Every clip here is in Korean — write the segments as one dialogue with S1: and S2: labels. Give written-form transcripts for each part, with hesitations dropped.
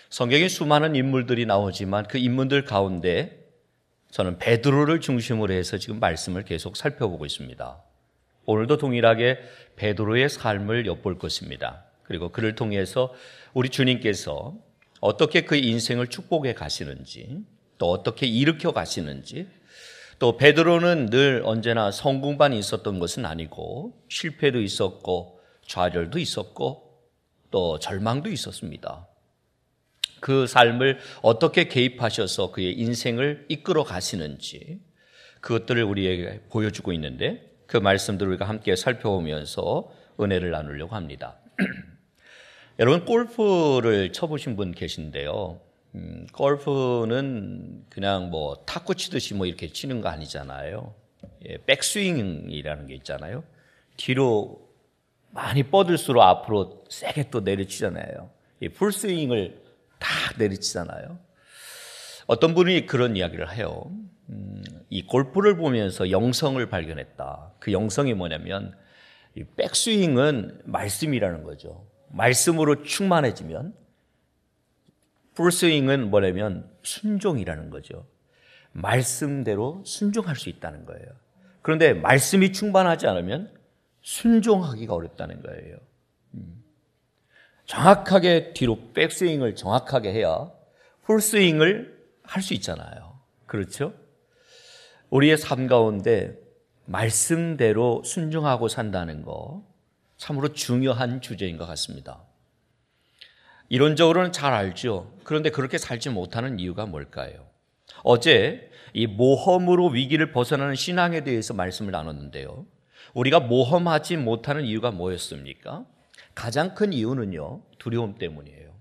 S1: 성경에 수많은 인물들이 나오지만 그 인물들 가운데 저는 베드로를 중심으로 해서 지금 말씀을 계속 살펴보고 있습니다. 오늘도 동일하게 베드로의 삶을 엿볼 것입니다. 그리고 그를 통해서 우리 주님께서 어떻게 그 인생을 축복해 가시는지, 또 어떻게 일으켜 가시는지, 또 베드로는 늘 언제나 성공만 있었던 것은 아니고 실패도 있었고 좌절도 있었고 또 절망도 있었습니다. 그 삶을 어떻게 개입하셔서 그의 인생을 이끌어 가시는지 그것들을 우리에게 보여주고 있는데 그 말씀들을 우리가 함께 살펴보면서 은혜를 나누려고 합니다. 여러분 골프를 쳐보신 분 계신데요. 골프는 그냥 뭐 탁구 치듯이 뭐 이렇게 치는 거 아니잖아요. 백스윙이라는 게 있잖아요. 뒤로 많이 뻗을수록 앞으로 세게 또 내리치잖아요. 풀스윙을 딱 내리치잖아요. 어떤 분이 그런 이야기를 해요. 이 골프를 보면서 영성을 발견했다. 그 영성이 뭐냐면 이 백스윙은 말씀이라는 거죠. 말씀으로 충만해지면 풀스윙은 뭐냐면 순종이라는 거죠. 말씀대로 순종할 수 있다는 거예요. 그런데 말씀이 충만하지 않으면 순종하기가 어렵다는 거예요. 정확하게 뒤로 백스윙을 정확하게 해야 풀스윙을 할 수 있잖아요. 그렇죠? 우리의 삶 가운데 말씀대로 순종하고 산다는 거 참으로 중요한 주제인 것 같습니다. 이론적으로는 잘 알죠. 그런데 그렇게 살지 못하는 이유가 뭘까요? 어제 이 모험으로 위기를 벗어나는 신앙에 대해서 말씀을 나눴는데요. 우리가 모험하지 못하는 이유가 뭐였습니까? 가장 큰 이유는요, 두려움 때문이에요.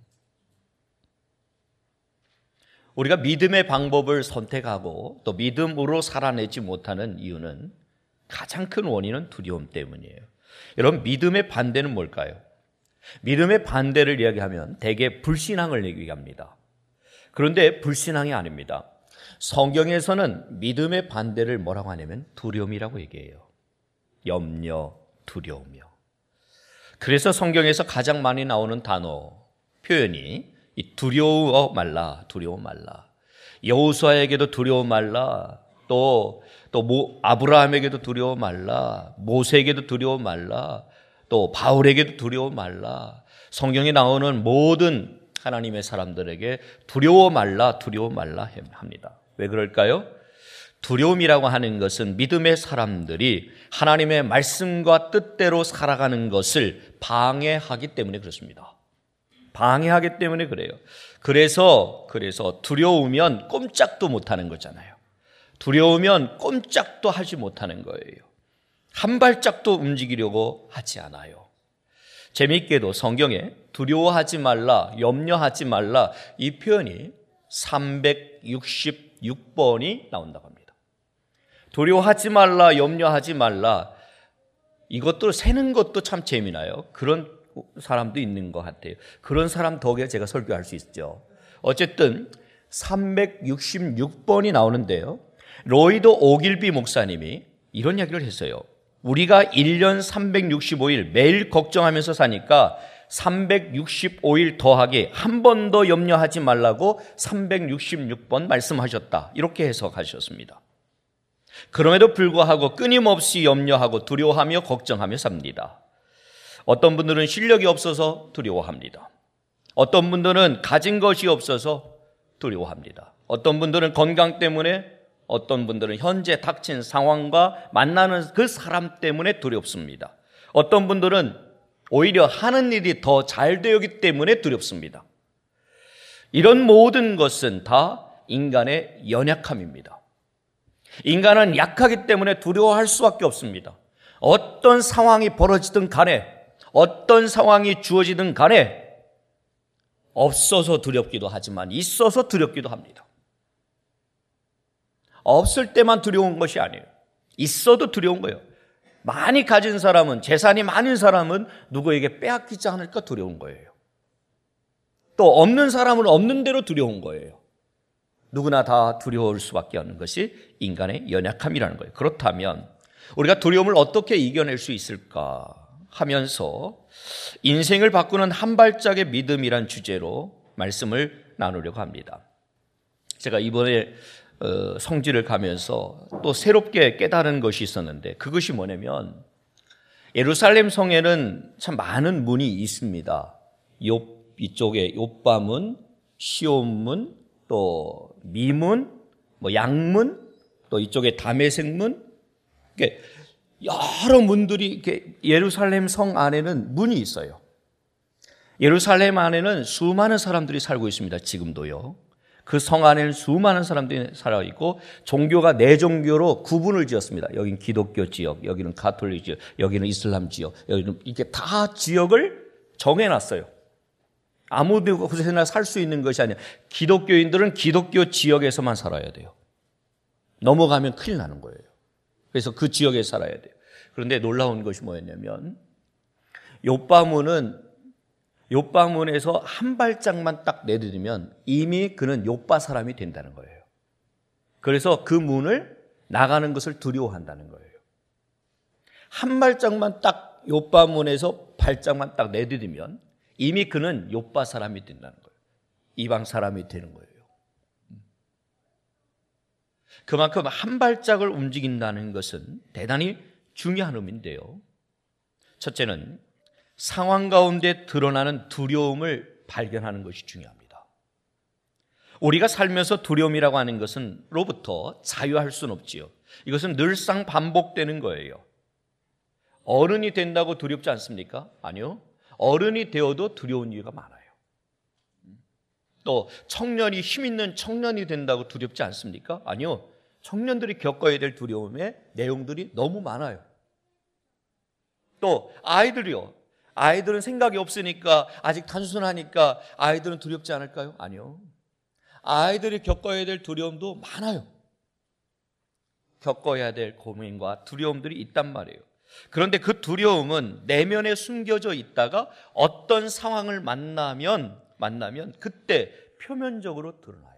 S1: 우리가 믿음의 방법을 선택하고 또 믿음으로 살아내지 못하는 이유는 가장 큰 원인은 두려움 때문이에요. 여러분, 믿음의 반대는 뭘까요? 믿음의 반대를 이야기하면 대개 불신앙을 얘기합니다. 그런데 불신앙이 아닙니다. 성경에서는 믿음의 반대를 뭐라고 하냐면 두려움이라고 얘기해요. 염려, 두려움이요. 그래서 성경에서 가장 많이 나오는 단어, 표현이 이 두려워 말라, 두려워 말라. 여호수아에게도 두려워 말라. 또 아브라함에게도 두려워 말라. 모세에게도 두려워 말라. 또 바울에게도 두려워 말라. 성경에 나오는 모든 하나님의 사람들에게 두려워 말라 합니다. 왜 그럴까요? 두려움이라고 하는 것은 믿음의 사람들이 하나님의 말씀과 뜻대로 살아가는 것을 방해하기 때문에 그렇습니다. 방해하기 때문에 그래요. 그래서 두려우면 꼼짝도 못하는 거잖아요. 두려우면 꼼짝도 하지 못하는 거예요. 한 발짝도 움직이려고 하지 않아요. 재미있게도 성경에 두려워하지 말라, 염려하지 말라 이 표현이 366번이 나온다고 합니다. 두려워하지 말라, 염려하지 말라. 이것도 세는 것도 참 재미나요. 그런 사람도 있는 것 같아요. 그런 사람 덕에 제가 설교할 수 있죠. 어쨌든 366번이 나오는데요. 로이드 오길비 목사님이 이런 이야기를 했어요. 우리가 1년 365일 매일 걱정하면서 사니까 365일 더하기 한 번 더 염려하지 말라고 366번 말씀하셨다. 이렇게 해석하셨습니다. 그럼에도 불구하고 끊임없이 염려하고 두려워하며 걱정하며 삽니다. 어떤 분들은 실력이 없어서 두려워합니다. 어떤 분들은 가진 것이 없어서 두려워합니다. 어떤 분들은 건강 때문에, 어떤 분들은 현재 닥친 상황과 만나는 그 사람 때문에 두렵습니다. 어떤 분들은 오히려 하는 일이 더 잘 되기 때문에 두렵습니다. 이런 모든 것은 다 인간의 연약함입니다. 인간은 약하기 때문에 두려워할 수밖에 없습니다. 어떤 상황이 벌어지든 간에, 어떤 상황이 주어지든 간에 없어서 두렵기도 하지만 있어서 두렵기도 합니다. 없을 때만 두려운 것이 아니에요. 있어도 두려운 거예요. 많이 가진 사람은, 재산이 많은 사람은 누구에게 빼앗기지 않을까 두려운 거예요. 또 없는 사람은 없는 대로 두려운 거예요. 누구나 다 두려울 수밖에 없는 것이 인간의 연약함이라는 거예요. 그렇다면 우리가 두려움을 어떻게 이겨낼 수 있을까 하면서 인생을 바꾸는 한 발짝의 믿음이란 주제로 말씀을 나누려고 합니다. 제가 이번에 성지를 가면서 또 새롭게 깨달은 것이 있었는데, 그것이 뭐냐면 예루살렘 성에는 참 많은 문이 있습니다. 이쪽에 욥바문, 시온문, 또 미문, 양문, 또 이쪽에 다메섹문, 이렇게 여러 문들이 이렇게 예루살렘 성 안에는 문이 있어요. 예루살렘 안에는 수많은 사람들이 살고 있습니다. 지금도요. 그 성 안에는 수많은 사람들이 살아 있고, 종교가 네 종교로 구분을 지었습니다. 여기는 기독교 지역, 여기는 가톨릭 지역, 여기는 이슬람 지역, 여기는 이렇게 다 지역을 정해놨어요. 아무 곳에나 살 수 있는 것이 아니라 기독교인들은 기독교 지역에서만 살아야 돼요. 넘어가면 큰일 나는 거예요. 그래서 그 지역에 살아야 돼요. 그런데 놀라운 것이 뭐였냐면 욥바문에서 한 발짝만 딱 내디디면 이미 그는 욥바 사람이 된다는 거예요. 그래서 그 문을 나가는 것을 두려워한다는 거예요. 한 발짝만 딱 욥바문에서 발짝만 딱 내디디면 이미 그는 욥바 사람이 된다는 거예요. 이방 사람이 되는 거예요. 그만큼 한 발짝을 움직인다는 것은 대단히 중요한 의미인데요. 첫째는 상황 가운데 드러나는 두려움을 발견하는 것이 중요합니다. 우리가 살면서 두려움이라고 하는 것은 로부터 자유할 수는 없지요. 이것은 늘상 반복되는 거예요. 어른이 된다고 두렵지 않습니까? 아니요. 어른이 되어도 두려운 이유가 많아요. 또 청년이 힘 있는 청년이 된다고 두렵지 않습니까? 아니요. 청년들이 겪어야 될 두려움의 내용들이 너무 많아요. 또 아이들이요. 아이들은 생각이 없으니까, 아직 단순하니까 아이들은 두렵지 않을까요? 아니요. 아이들이 겪어야 될 두려움도 많아요. 겪어야 될 고민과 두려움들이 있단 말이에요. 그런데 그 두려움은 내면에 숨겨져 있다가 어떤 상황을 만나면 그때 표면적으로 드러나요.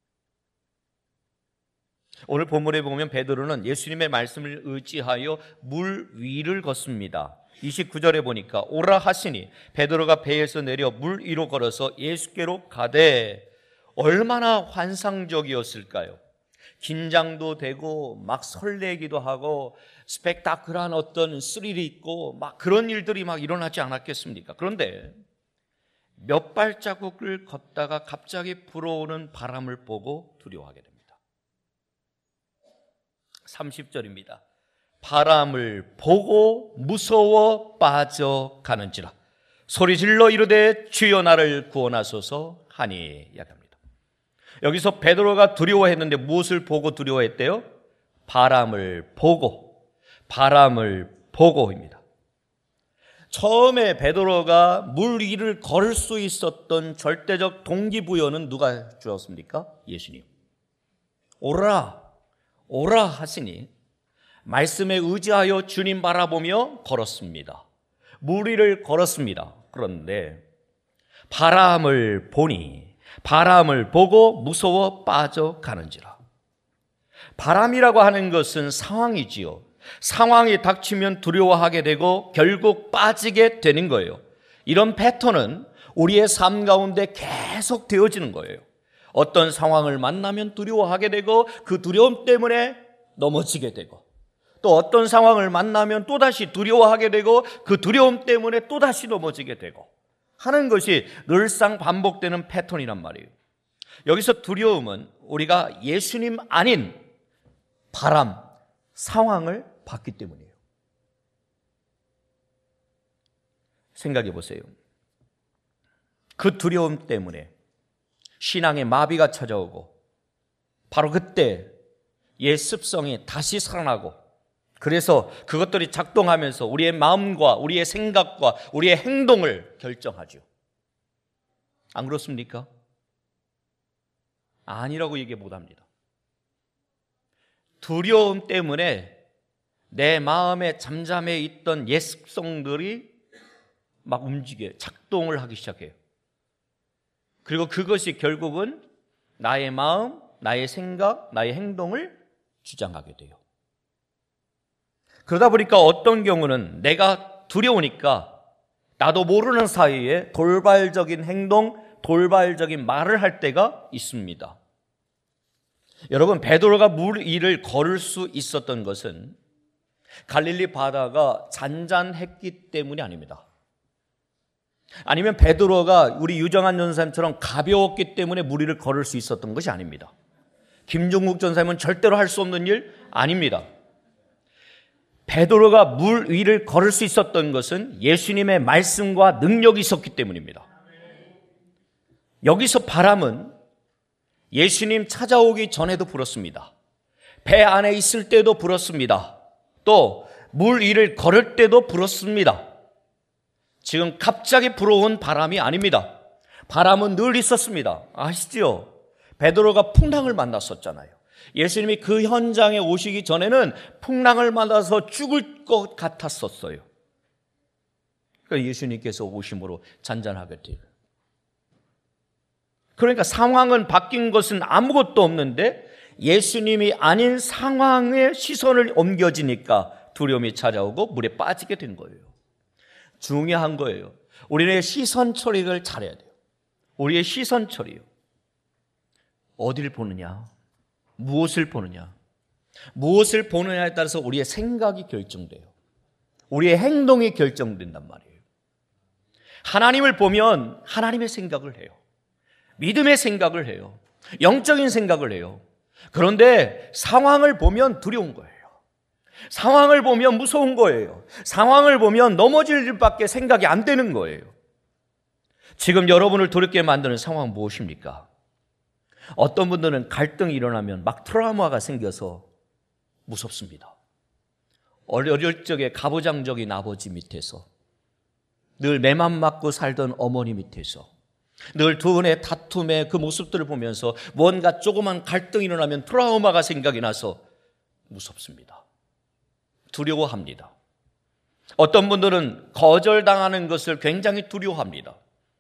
S1: 오늘 본문에 보면 베드로는 예수님의 말씀을 의지하여 물 위를 걷습니다. 29절에 보니까 오라 하시니 베드로가 배에서 내려 물 위로 걸어서 예수께로 가되, 얼마나 환상적이었을까요? 긴장도 되고 막 설레기도 하고 스펙타클한 어떤 스릴이 있고 막 그런 일들이 막 일어나지 않았겠습니까? 그런데 몇 발자국을 걷다가 갑자기 불어오는 바람을 보고 두려워하게 됩니다. 30절입니다. 바람을 보고 무서워 빠져가는지라 소리질러 이르되 주여 나를 구원하소서 하니 약합니다. 여기서 베드로가 두려워했는데 무엇을 보고 두려워했대요? 바람을 보고입니다. 처음에 베드로가 물 위를 걸을 수 있었던 절대적 동기부여는 누가 주었습니까? 예수님. 오라 하시니 말씀에 의지하여 주님 바라보며 걸었습니다. 물 위를 걸었습니다. 그런데 바람을 보고 무서워 빠져가는지라. 바람이라고 하는 것은 상황이지요. 상황이 닥치면 두려워하게 되고 결국 빠지게 되는 거예요. 이런 패턴은 우리의 삶 가운데 계속 되어지는 거예요. 어떤 상황을 만나면 두려워하게 되고 그 두려움 때문에 넘어지게 되고, 또 어떤 상황을 만나면 또다시 두려워하게 되고 그 두려움 때문에 또다시 넘어지게 되고 하는 것이 늘상 반복되는 패턴이란 말이에요. 여기서 두려움은 우리가 예수님 아닌 바람, 상황을 봤기 때문이에요. 생각해 보세요. 그 두려움 때문에 신앙의 마비가 찾아오고 바로 그때 옛 습성이 다시 살아나고, 그래서 그것들이 작동하면서 우리의 마음과 우리의 생각과 우리의 행동을 결정하죠. 안 그렇습니까? 아니라고 얘기 못합니다. 두려움 때문에 내 마음에 잠잠해 있던 옛 습성들이 막 움직여요. 작동을 하기 시작해요. 그리고 그것이 결국은 나의 마음, 나의 생각, 나의 행동을 주장하게 돼요. 그러다 보니까 어떤 경우는 내가 두려우니까 나도 모르는 사이에 돌발적인 행동, 돌발적인 말을 할 때가 있습니다. 여러분, 베드로가 물 위를 걸을 수 있었던 것은 갈릴리 바다가 잔잔했기 때문이 아닙니다. 아니면 베드로가 우리 유정한 전사님처럼 가벼웠기 때문에 물 위를 걸을 수 있었던 것이 아닙니다. 김종국 전사님은 절대로 할 수 없는 일 아닙니다. 베드로가 물 위를 걸을 수 있었던 것은 예수님의 말씀과 능력이 있었기 때문입니다. 여기서 바람은 예수님 찾아오기 전에도 불었습니다. 배 안에 있을 때도 불었습니다. 또 물 위를 걸을 때도 불었습니다. 지금 갑자기 불어온 바람이 아닙니다. 바람은 늘 있었습니다. 아시죠? 베드로가 풍랑을 만났었잖아요. 예수님이 그 현장에 오시기 전에는 풍랑을 만나서 죽을 것 같았었어요. 그러니까 예수님께서 오심으로 잔잔하게 돼요. 그러니까 상황은 바뀐 것은 아무것도 없는데 예수님이 아닌 상황에 시선을 옮겨지니까 두려움이 찾아오고 물에 빠지게 된 거예요. 중요한 거예요. 우리의 시선 처리를 잘해야 돼요. 우리의 시선 처리요. 어디를 보느냐? 무엇을 보느냐? 무엇을 보느냐에 따라서 우리의 생각이 결정돼요. 우리의 행동이 결정된단 말이에요. 하나님을 보면 하나님의 생각을 해요. 믿음의 생각을 해요. 영적인 생각을 해요. 그런데 상황을 보면 두려운 거예요. 상황을 보면 무서운 거예요. 상황을 보면 넘어질 일밖에 생각이 안 되는 거예요. 지금 여러분을 두렵게 만드는 상황은 무엇입니까? 어떤 분들은 갈등이 일어나면 막 트라우마가 생겨서 무섭습니다. 어릴 적에 가부장적인 아버지 밑에서 늘 매만 맞고 살던 어머니 밑에서 늘 두 분의 다툼의 그 모습들을 보면서 뭔가 조그만 갈등이 일어나면 트라우마가 생각이 나서 무섭습니다. 두려워합니다. 어떤 분들은 거절당하는 것을 굉장히 두려워합니다.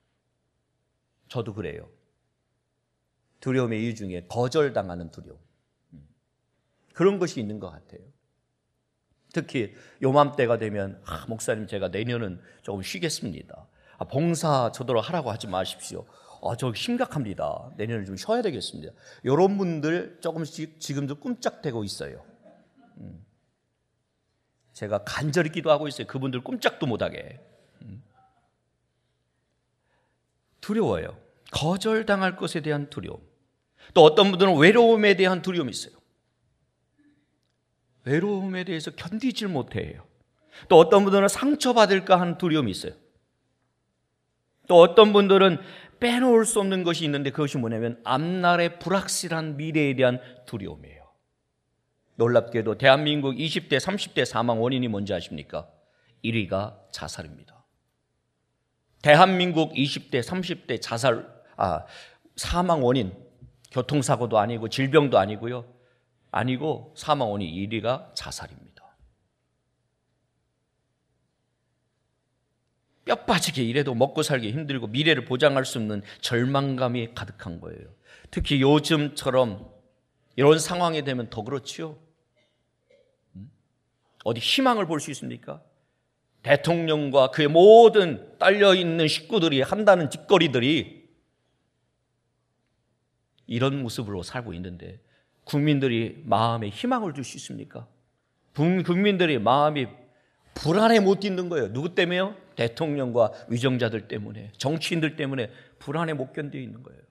S1: 저도 그래요. 두려움의 이유 중에 거절당하는 두려움. 그런 것이 있는 것 같아요. 특히 요맘때가 되면 목사님 제가 내년은 조금 쉬겠습니다. 봉사 저더러 하라고 하지 마십시오. 저 심각합니다. 내년을 좀 쉬어야 되겠습니다. 이런 분들 조금씩 지금도 꼼짝대고 있어요. 제가 간절히 기도하고 있어요. 그분들 꼼짝도 못하게. 두려워요. 거절당할 것에 대한 두려움. 또 어떤 분들은 외로움에 대한 두려움이 있어요. 외로움에 대해서 견디질 못해요. 또 어떤 분들은 상처받을까 하는 두려움이 있어요. 또 어떤 분들은 빼놓을 수 없는 것이 있는데 그것이 뭐냐면 앞날의 불확실한 미래에 대한 두려움이에요. 놀랍게도 대한민국 20대, 30대 사망 원인이 뭔지 아십니까? 1위가 자살입니다. 대한민국 20대, 30대 사망 원인, 교통사고도 아니고 질병도 아니고요. 아니고 사망 원인 1위가 자살입니다. 뼈 빠지게 일해도 먹고 살기 힘들고 미래를 보장할 수 없는 절망감이 가득한 거예요. 특히 요즘처럼 이런 상황이 되면 더 그렇지요. 어디 희망을 볼 수 있습니까? 대통령과 그의 모든 딸려있는 식구들이 한다는 짓거리들이 이런 모습으로 살고 있는데 국민들이 마음에 희망을 줄 수 있습니까? 국민들이 마음이 불안에 못 있는 거예요. 누구 때문에요? 대통령과 위정자들 때문에, 정치인들 때문에 불안에 못 견뎌 있는 거예요.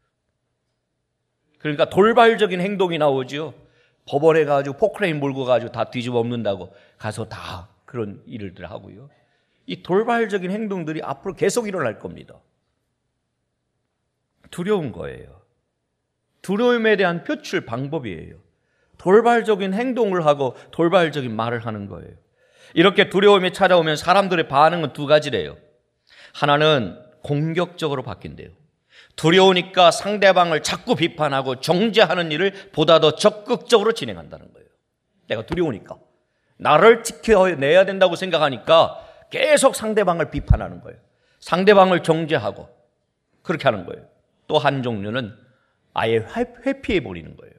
S1: 그러니까 돌발적인 행동이 나오죠. 법원에 가지고 포크레인 몰고 가지고 다 뒤집어 엎는다고 가서 다 그런 일을 하고요. 이 돌발적인 행동들이 앞으로 계속 일어날 겁니다. 두려운 거예요. 두려움에 대한 표출 방법이에요. 돌발적인 행동을 하고 돌발적인 말을 하는 거예요. 이렇게 두려움이 찾아오면 사람들의 반응은 두 가지래요. 하나는 공격적으로 바뀐대요. 두려우니까 상대방을 자꾸 비판하고 정죄하는 일을 보다 더 적극적으로 진행한다는 거예요. 내가 두려우니까. 나를 지켜내야 된다고 생각하니까 계속 상대방을 비판하는 거예요. 상대방을 정죄하고 그렇게 하는 거예요. 또 한 종류는 아예 회피해버리는 거예요.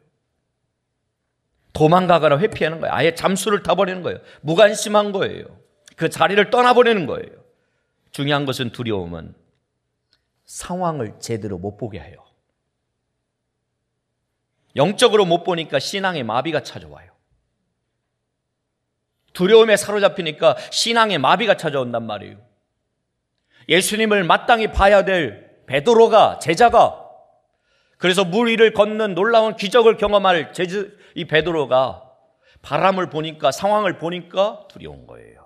S1: 도망가거나 회피하는 거예요. 아예 잠수를 타버리는 거예요. 무관심한 거예요. 그 자리를 떠나버리는 거예요. 중요한 것은 두려움은 상황을 제대로 못 보게 해요. 영적으로 못 보니까 신앙의 마비가 찾아와요. 두려움에 사로잡히니까 신앙의 마비가 찾아온단 말이에요. 예수님을 마땅히 봐야 될 베드로가, 제자가, 그래서 물 위를 걷는 놀라운 기적을 경험할 이 베드로가 바람을 보니까, 상황을 보니까 두려운 거예요.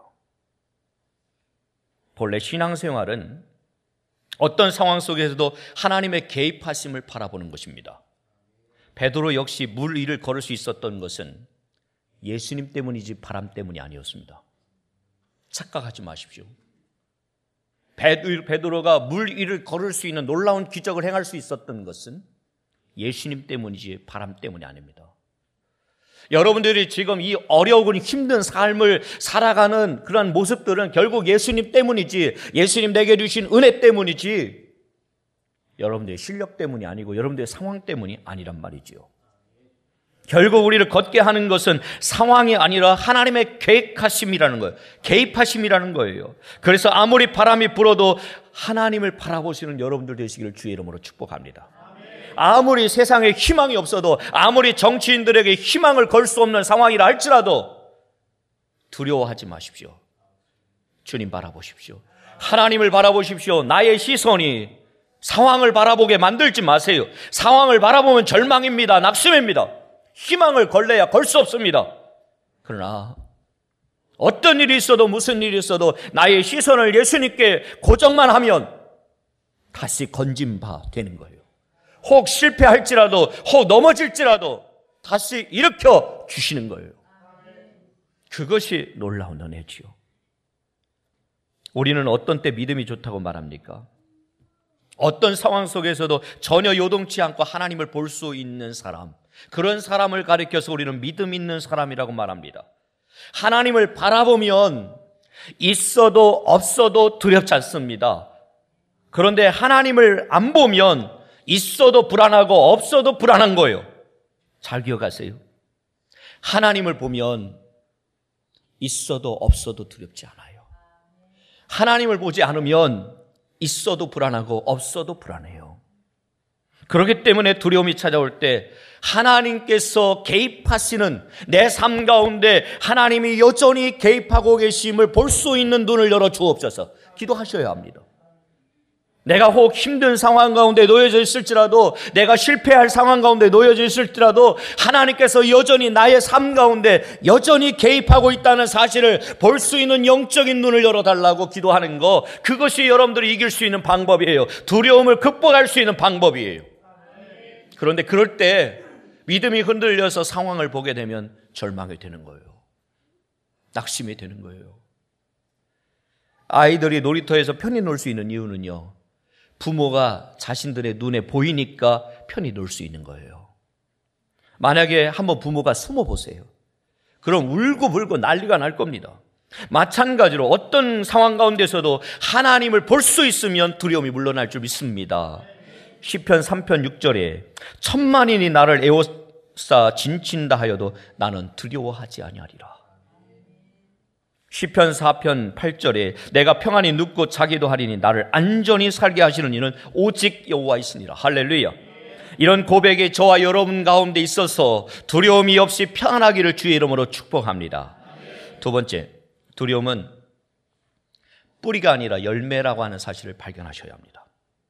S1: 본래 신앙생활은 어떤 상황 속에서도 하나님의 개입하심을 바라보는 것입니다. 베드로 역시 물 위를 걸을 수 있었던 것은 예수님 때문이지 바람 때문이 아니었습니다. 착각하지 마십시오. 베드로가 물 위를 걸을 수 있는 놀라운 기적을 행할 수 있었던 것은 예수님 때문이지 바람 때문이 아닙니다. 여러분들이 지금 이 어려운 힘든 삶을 살아가는 그런 모습들은 결국 예수님 때문이지, 예수님 내게 주신 은혜 때문이지, 여러분들의 실력 때문이 아니고 여러분들의 상황 때문이 아니란 말이지요. 결국 우리를 걷게 하는 것은 상황이 아니라 하나님의 계획하심이라는 거예요. 개입하심이라는 거예요. 그래서 아무리 바람이 불어도 하나님을 바라보시는 여러분들 되시기를 주의 이름으로 축복합니다. 아무리 세상에 희망이 없어도, 아무리 정치인들에게 희망을 걸 수 없는 상황이라 할지라도 두려워하지 마십시오. 주님 바라보십시오. 하나님을 바라보십시오. 나의 시선이 상황을 바라보게 만들지 마세요. 상황을 바라보면 절망입니다. 낙심입니다. 희망을 걸래야 걸 수 없습니다. 그러나 어떤 일이 있어도, 무슨 일이 있어도 나의 시선을 예수님께 고정만 하면 다시 건진 바 되는 거예요. 혹 실패할지라도, 혹 넘어질지라도 다시 일으켜 주시는 거예요. 그것이 놀라운 은혜지요. 우리는 어떤 때 믿음이 좋다고 말합니까? 어떤 상황 속에서도 전혀 요동치 않고 하나님을 볼 수 있는 사람, 그런 사람을 가리켜서 우리는 믿음 있는 사람이라고 말합니다. 하나님을 바라보면 있어도 없어도 두렵지 않습니다. 그런데 하나님을 안 보면 있어도 불안하고 없어도 불안한 거예요. 잘 기억하세요. 하나님을 보면 있어도 없어도 두렵지 않아요. 하나님을 보지 않으면 있어도 불안하고 없어도 불안해요. 그렇기 때문에 두려움이 찾아올 때 하나님께서 개입하시는 내 삶 가운데 하나님이 여전히 개입하고 계심을 볼 수 있는 눈을 열어 주옵소서. 기도하셔야 합니다. 내가 혹 힘든 상황 가운데 놓여져 있을지라도, 내가 실패할 상황 가운데 놓여져 있을지라도 하나님께서 여전히 나의 삶 가운데 여전히 개입하고 있다는 사실을 볼 수 있는 영적인 눈을 열어달라고 기도하는 거, 그것이 여러분들이 이길 수 있는 방법이에요. 두려움을 극복할 수 있는 방법이에요. 그런데 그럴 때 믿음이 흔들려서 상황을 보게 되면 절망이 되는 거예요. 낙심이 되는 거예요. 아이들이 놀이터에서 편히 놀 수 있는 이유는요, 부모가 자신들의 눈에 보이니까 편히 놀 수 있는 거예요. 만약에 한번 부모가 숨어 보세요. 그럼 울고불고 난리가 날 겁니다. 마찬가지로 어떤 상황 가운데서도 하나님을 볼 수 있으면 두려움이 물러날 줄 믿습니다. 시편 3편 6절에 천만인이 나를 에워싸 진친다 하여도 나는 두려워하지 아니하리라. 시편 4편 8절에 내가 평안히 눕고 자기도 하리니 나를 안전히 살게 하시는 이는 오직 여호와이시니라. 할렐루야. 이런 고백이 저와 여러분 가운데 있어서 두려움이 없이 평안하기를 주의 이름으로 축복합니다. 두 번째, 두려움은 뿌리가 아니라 열매라고 하는 사실을 발견하셔야 합니다.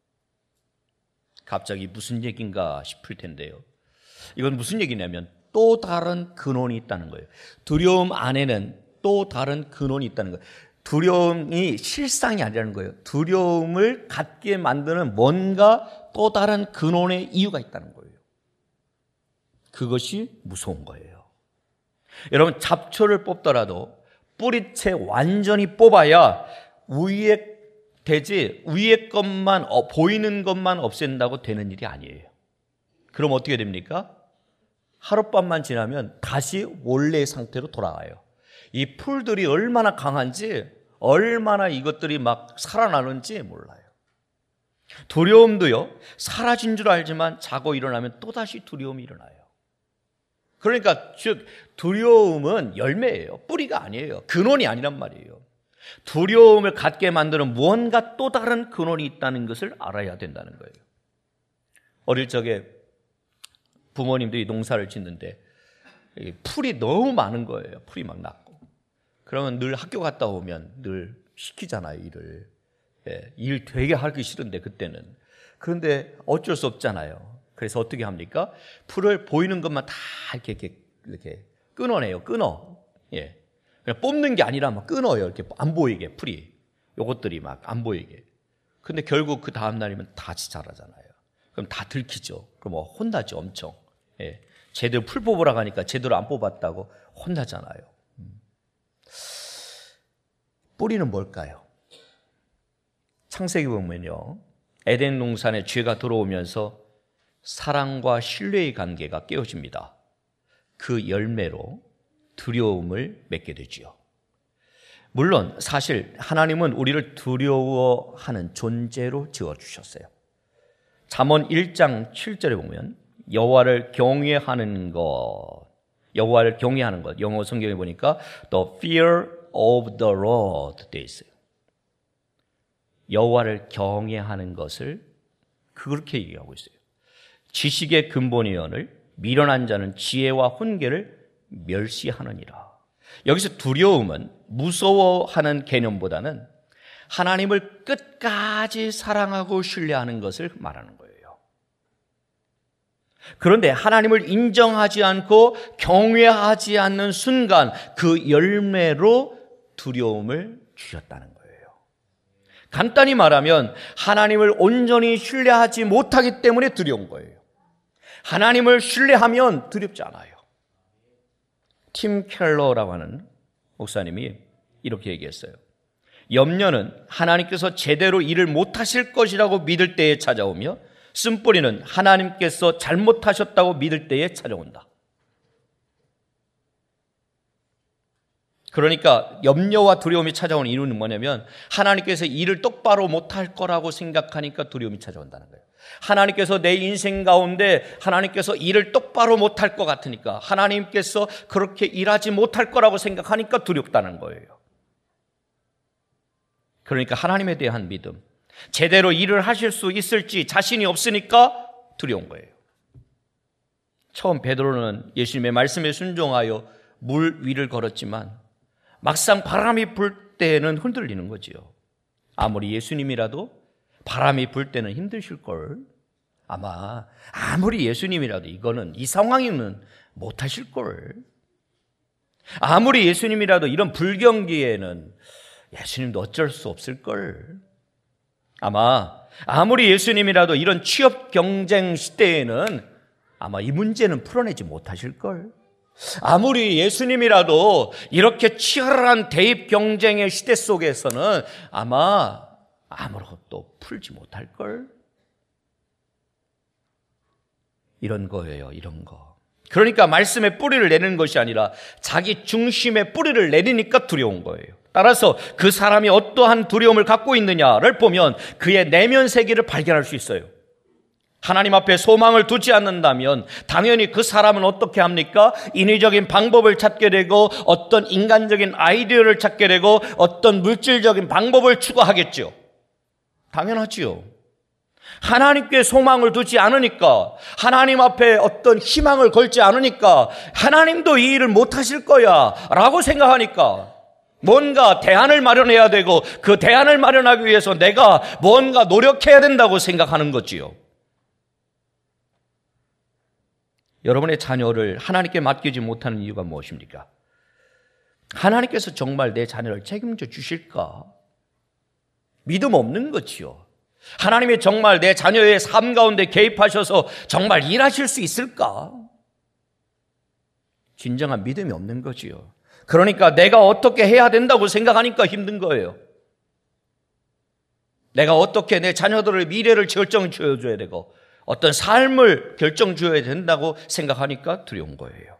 S1: 갑자기 무슨 얘기인가 싶을 텐데요. 이건 무슨 얘기냐면 또 다른 근원이 있다는 거예요. 두려움 안에는 또 다른 근원이 있다는 거예요. 두려움이 실상이 아니라는 거예요. 두려움을 갖게 만드는 뭔가 또 다른 근원의 이유가 있다는 거예요. 그것이 무서운 거예요. 여러분, 잡초를 뽑더라도 뿌리채 완전히 뽑아야 위에 되지, 위에 것만 보이는 것만 없앤다고 되는 일이 아니에요. 그럼 어떻게 됩니까? 하룻밤만 지나면 다시 원래의 상태로 돌아와요. 이 풀들이 얼마나 강한지, 얼마나 이것들이 막 살아나는지 몰라요. 두려움도요, 사라진 줄 알지만 자고 일어나면 또다시 두려움이 일어나요. 그러니까 즉 두려움은 열매예요. 뿌리가 아니에요. 근원이 아니란 말이에요. 두려움을 갖게 만드는 무언가 또 다른 근원이 있다는 것을 알아야 된다는 거예요. 어릴 적에 부모님들이 농사를 짓는데 풀이 너무 많은 거예요. 풀이 막 났고. 그러면 늘 학교 갔다 오면 늘 시키잖아요, 일을. 일 되게 하기 싫은데 그때는. 그런데 어쩔 수 없잖아요. 그래서 어떻게 합니까? 풀을 보이는 것만 다 이렇게 끊어내요. 끊어. 그냥 뽑는 게 아니라 막 끊어요. 이렇게 안 보이게 풀이. 요것들이 막 안 보이게. 근데 결국 그 다음 날이면 다 자라잖아요. 그럼 다 들키죠. 그럼 혼나죠, 엄청. 제대로 풀 뽑으러 가니까 제대로 안 뽑았다고 혼나잖아요. 뿌리는 뭘까요? 창세기 보면요, 에덴 동산에 죄가 들어오면서 사랑과 신뢰의 관계가 깨어집니다. 그 열매로 두려움을 맺게 되지요. 물론 사실 하나님은 우리를 두려워하는 존재로 지어주셨어요. 잠언 1장 7절에 보면 여호와를 경외하는 것, 영어 성경에 보니까 the fear of the Lord 되어 있어요. 여호와를 경외하는 것을 그렇게 얘기하고 있어요. 지식의 근본이언을 미련한 자는 지혜와 훈계를 멸시하느니라. 여기서 두려움은 무서워하는 개념보다는 하나님을 끝까지 사랑하고 신뢰하는 것을 말하는 거예요. 그런데 하나님을 인정하지 않고 경외하지 않는 순간 그 열매로 두려움을 주셨다는 거예요. 간단히 말하면 하나님을 온전히 신뢰하지 못하기 때문에 두려운 거예요. 하나님을 신뢰하면 두렵지 않아요. 팀 켈러라고 하는 목사님이 이렇게 얘기했어요. 염려는 하나님께서 제대로 일을 못하실 것이라고 믿을 때에 찾아오며 쓴뿌리는 하나님께서 잘못하셨다고 믿을 때에 찾아온다. 그러니까 염려와 두려움이 찾아오는 이유는 뭐냐면 하나님께서 일을 똑바로 못할 거라고 생각하니까 두려움이 찾아온다는 거예요. 하나님께서 내 인생 가운데 하나님께서 일을 똑바로 못할 것 같으니까, 하나님께서 그렇게 일하지 못할 거라고 생각하니까 두렵다는 거예요. 그러니까 하나님에 대한 믿음, 제대로 일을 하실 수 있을지 자신이 없으니까 두려운 거예요. 처음 베드로는 예수님의 말씀에 순종하여 물 위를 걸었지만 막상 바람이 불 때는 흔들리는 거지요. 아무리 예수님이라도 바람이 불 때는 힘드실걸. 아마 아무리 예수님이라도 이 상황에는 못하실걸. 아무리 예수님이라도 이런 불경기에는 예수님도 어쩔 수 없을걸. 아무리 예수님이라도 이런 취업 경쟁 시대에는 아마 이 문제는 풀어내지 못하실걸. 아무리 예수님이라도 이렇게 치열한 대입 경쟁의 시대 속에서는 아마 아무것도 풀지 못할걸. 이런 거예요, 이런 거. 그러니까 말씀에 뿌리를 내는 것이 아니라 자기 중심에 뿌리를 내리니까 두려운 거예요. 따라서 그 사람이 어떠한 두려움을 갖고 있느냐를 보면 그의 내면 세계를 발견할 수 있어요. 하나님 앞에 소망을 두지 않는다면 당연히 그 사람은 어떻게 합니까? 인위적인 방법을 찾게 되고 어떤 인간적인 아이디어를 찾게 되고 어떤 물질적인 방법을 추구하겠죠. 당연하지요. 하나님께 소망을 두지 않으니까, 하나님 앞에 어떤 희망을 걸지 않으니까 하나님도 이 일을 못하실 거야 라고 생각하니까 뭔가 대안을 마련해야 되고 그 대안을 마련하기 위해서 내가 뭔가 노력해야 된다고 생각하는 거지요. 여러분의 자녀를 하나님께 맡기지 못하는 이유가 무엇입니까? 하나님께서 정말 내 자녀를 책임져 주실까? 믿음 없는 거지요. 하나님이 정말 내 자녀의 삶 가운데 개입하셔서 정말 일하실 수 있을까? 진정한 믿음이 없는 거지요. 그러니까 내가 어떻게 해야 된다고 생각하니까 힘든 거예요. 내가 어떻게 내 자녀들의 미래를 결정 지어줘야 되고 어떤 삶을 결정 지어야 된다고 생각하니까 두려운 거예요.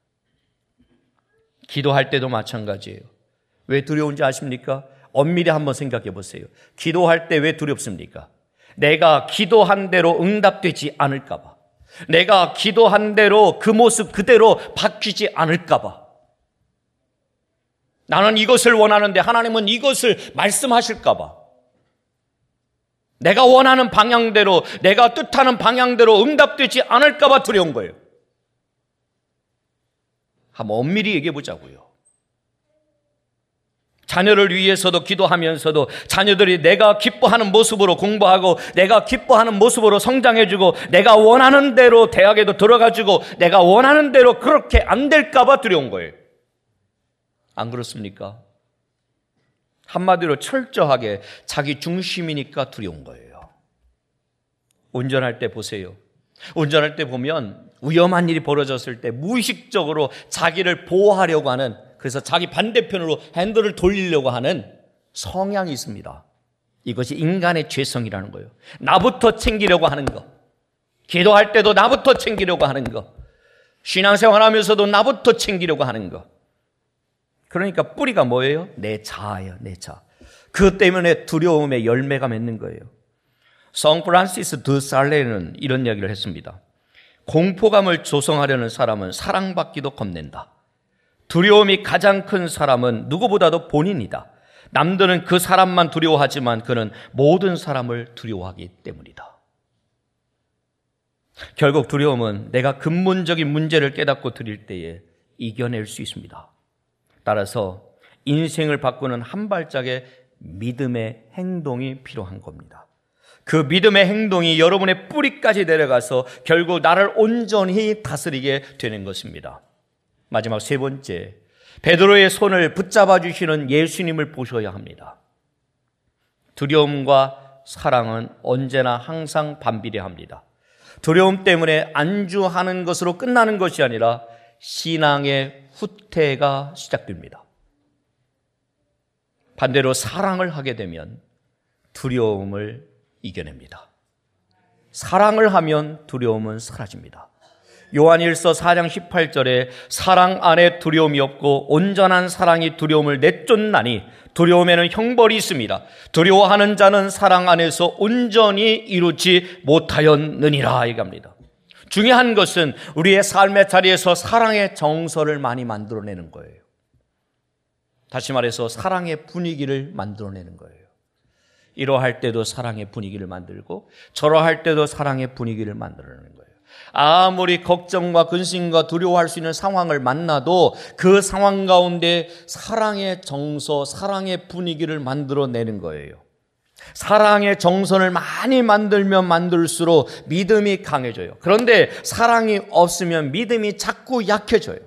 S1: 기도할 때도 마찬가지예요. 왜 두려운지 아십니까? 엄밀히 한번 생각해 보세요. 기도할 때 왜 두렵습니까? 내가 기도한 대로 응답되지 않을까 봐. 내가 기도한 대로 그 모습 그대로 바뀌지 않을까 봐. 나는 이것을 원하는데 하나님은 이것을 말씀하실까 봐. 내가 원하는 방향대로, 내가 뜻하는 방향대로 응답되지 않을까 봐 두려운 거예요. 한번 엄밀히 얘기해 보자고요. 자녀를 위해서도 기도하면서도 자녀들이 내가 기뻐하는 모습으로 공부하고 내가 기뻐하는 모습으로 성장해주고 내가 원하는 대로 대학에도 들어가지고 내가 원하는 대로 그렇게 안 될까 봐 두려운 거예요. 안 그렇습니까? 한마디로 철저하게 자기 중심이니까 두려운 거예요. 운전할 때 보세요. 운전할 때 보면 위험한 일이 벌어졌을 때 무의식적으로 자기를 보호하려고 하는, 그래서 자기 반대편으로 핸들을 돌리려고 하는 성향이 있습니다. 이것이 인간의 죄성이라는 거예요. 나부터 챙기려고 하는 거. 기도할 때도 나부터 챙기려고 하는 거. 신앙생활 하면서도 나부터 챙기려고 하는 거. 그러니까 뿌리가 뭐예요? 내 자아예요, 내 자. 그것 때문에 두려움의 열매가 맺는 거예요. 성 프란시스 드 살레는 이런 이야기를 했습니다. 공포감을 조성하려는 사람은 사랑받기도 겁낸다. 두려움이 가장 큰 사람은 누구보다도 본인이다. 남들은 그 사람만 두려워하지만 그는 모든 사람을 두려워하기 때문이다. 결국 두려움은 내가 근본적인 문제를 깨닫고 드릴 때에 이겨낼 수 있습니다. 따라서 인생을 바꾸는 한 발짝의 믿음의 행동이 필요한 겁니다. 그 믿음의 행동이 여러분의 뿌리까지 내려가서 결국 나를 온전히 다스리게 되는 것입니다. 마지막 세 번째, 베드로의 손을 붙잡아 주시는 예수님을 보셔야 합니다. 두려움과 사랑은 언제나 항상 반비례합니다. 두려움 때문에 안주하는 것으로 끝나는 것이 아니라 신앙의 후퇴가 시작됩니다. 반대로 사랑을 하게 되면 두려움을 이겨냅니다. 사랑을 하면 두려움은 사라집니다. 요한일서 4장 18절에 사랑 안에 두려움이 없고 온전한 사랑이 두려움을 내쫓나니 두려움에는 형벌이 있습니다. 두려워하는 자는 사랑 안에서 온전히 이루지 못하였느니라 얘기합니다. 중요한 것은 우리의 삶의 자리에서 사랑의 정서를 많이 만들어내는 거예요. 다시 말해서 사랑의 분위기를 만들어내는 거예요. 이러할 때도 사랑의 분위기를 만들고 저러할 때도 사랑의 분위기를 만들어내는 거예요. 아무리 걱정과 근심과 두려워할 수 있는 상황을 만나도 그 상황 가운데 사랑의 정서, 사랑의 분위기를 만들어내는 거예요. 사랑의 정선을 많이 만들면 만들수록 믿음이 강해져요. 그런데 사랑이 없으면 믿음이 자꾸 약해져요.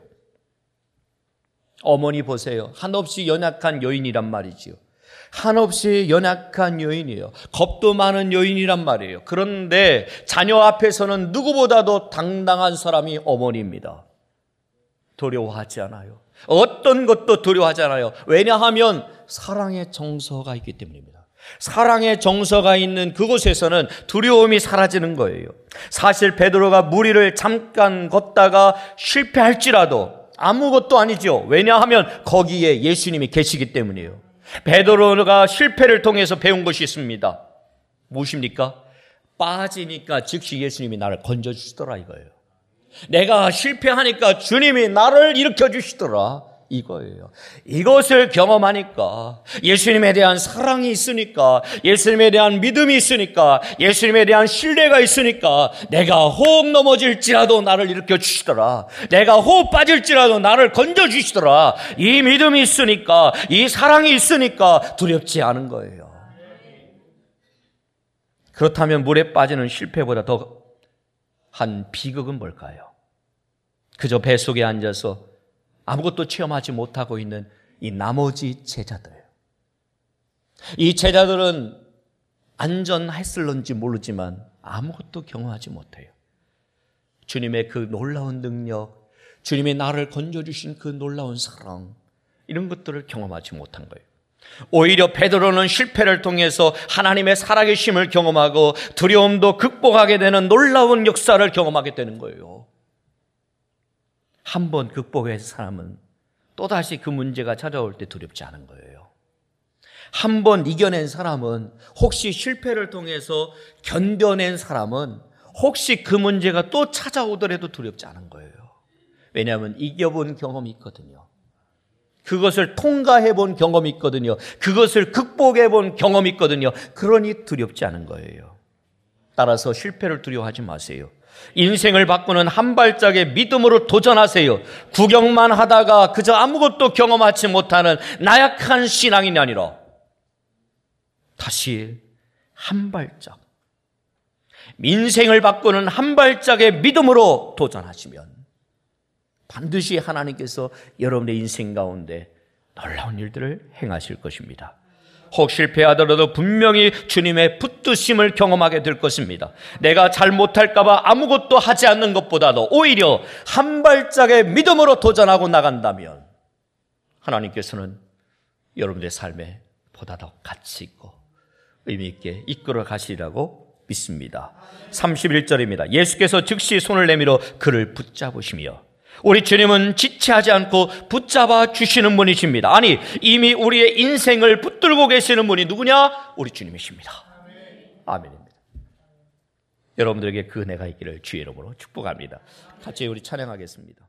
S1: 어머니 보세요. 한없이 연약한 여인이란 말이지요. 한없이 연약한 여인이에요. 겁도 많은 여인이란 말이에요. 그런데 자녀 앞에서는 누구보다도 당당한 사람이 어머니입니다. 두려워하지 않아요. 어떤 것도 두려워하지 않아요. 왜냐하면 사랑의 정서가 있기 때문입니다. 사랑의 정서가 있는 그곳에서는 두려움이 사라지는 거예요. 사실 베드로가 무리를 잠깐 걷다가 실패할지라도 아무것도 아니죠. 왜냐하면 거기에 예수님이 계시기 때문이에요. 베드로가 실패를 통해서 배운 것이 있습니다. 무엇입니까? 빠지니까 즉시 예수님이 나를 건져주시더라 이거예요. 내가 실패하니까 주님이 나를 일으켜주시더라 이거예요. 이것을 경험하니까 예수님에 대한 사랑이 있으니까, 예수님에 대한 믿음이 있으니까, 예수님에 대한 신뢰가 있으니까 내가 호흡 넘어질지라도 나를 일으켜주시더라, 내가 호흡 빠질지라도 나를 건져주시더라. 이 믿음이 있으니까, 이 사랑이 있으니까 두렵지 않은 거예요. 그렇다면 물에 빠지는 실패보다 더 한 비극은 뭘까요? 그저 뱃속에 앉아서 아무것도 체험하지 못하고 있는 이 나머지 제자들. 이 제자들은 안전했을런지 모르지만 아무것도 경험하지 못해요. 주님의 그 놀라운 능력, 주님의 나를 건져주신 그 놀라운 사랑, 이런 것들을 경험하지 못한 거예요. 오히려 베드로는 실패를 통해서 하나님의 살아계심을 경험하고 두려움도 극복하게 되는 놀라운 역사를 경험하게 되는 거예요. 한 번 극복한 사람은 또다시 그 문제가 찾아올 때 두렵지 않은 거예요. 한 번 이겨낸 사람은, 혹시 실패를 통해서 견뎌낸 사람은 혹시 그 문제가 또 찾아오더라도 두렵지 않은 거예요. 왜냐하면 이겨본 경험이 있거든요. 그것을 통과해 본 경험이 있거든요. 그것을 극복해 본 경험이 있거든요. 그러니 두렵지 않은 거예요. 따라서 실패를 두려워하지 마세요. 인생을 바꾸는 한 발짝의 믿음으로 도전하세요. 구경만 하다가 그저 아무것도 경험하지 못하는 나약한 신앙인이 아니라 다시 한 발짝, 인생을 바꾸는 한 발짝의 믿음으로 도전하시면 반드시 하나님께서 여러분의 인생 가운데 놀라운 일들을 행하실 것입니다. 혹 실패하더라도 분명히 주님의 붙드심을 경험하게 될 것입니다. 내가 잘 못할까 봐 아무것도 하지 않는 것보다도 오히려 한 발짝의 믿음으로 도전하고 나간다면 하나님께서는 여러분의 삶에 보다 더 가치 있고 의미 있게 이끌어 가시리라고 믿습니다. 31절입니다. 예수께서 즉시 손을 내밀어 그를 붙잡으시며, 우리 주님은 지체하지 않고 붙잡아 주시는 분이십니다. 아니, 이미 우리의 인생을 붙들고 계시는 분이 누구냐? 우리 주님이십니다. 아멘입니다. 여러분들에게 그 은혜가 있기를 주의 이름으로 축복합니다. 같이 우리 찬양하겠습니다.